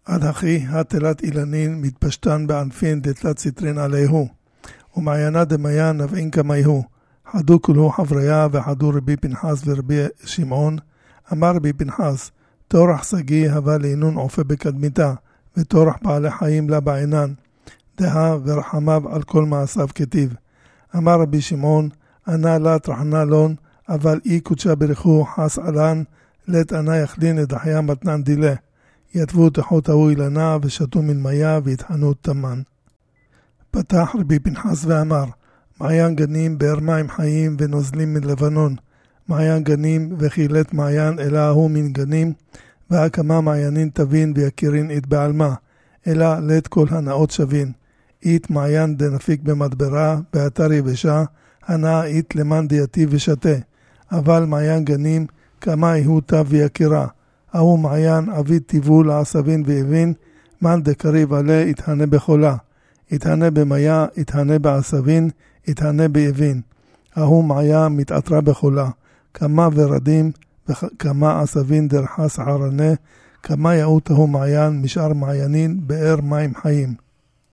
עד הכי התלת אילנין מתפשטן בענפין דתלת סיטרין עליהו, ומעיינה דמיין נבעין כמייהו, חדו כולו חבריה וחדו רבי פנחס ורבי שמעון, אמר רבי פנחס, תורח סגי הווה לעינון עופה בקדמיתה, ותורח בעלי חיים לה בעינן, דהה ורחמיו על כל מעשיו כתיב. אמר רבי שמעון, ענה לה תרחנה לון, אבל אי קודשה ברכו חס עלן, לת ענה יכלין לדחיה מתנן דילה. יתבו תחות ההוא אילנה ושתו מלמיה והתחנו תמן. פתח רבי פנחס ואמר, מעיין גנים באר מים חיים ונוזלים מלבנון, מעיין גנים וחילת מעיין אלא ההוא מן גנים, והקמה מעיינין תבין ויקירין את בעלמה, אלא לת כל הנאות שווין. אית מעיין דנפיק במדברה, באתר יבשה, הנאה אית למען דייתי ושתה. אבל מעיין גנים, כמה יהוא תו ויקירה. ההוא מעיין אביד טיבו לעשבין ואבין, מן דקריב עלה יתהנה בחולה. יתהנה במיה, יתהנה בעשבין, יתהנה באבין. ההוא מעיין מתעטרה בחולה. כמה ורדים וכמה עשבין דרחס ערנה, כמה יאות ההוא מעיין משאר מעיינין באר מים חיים.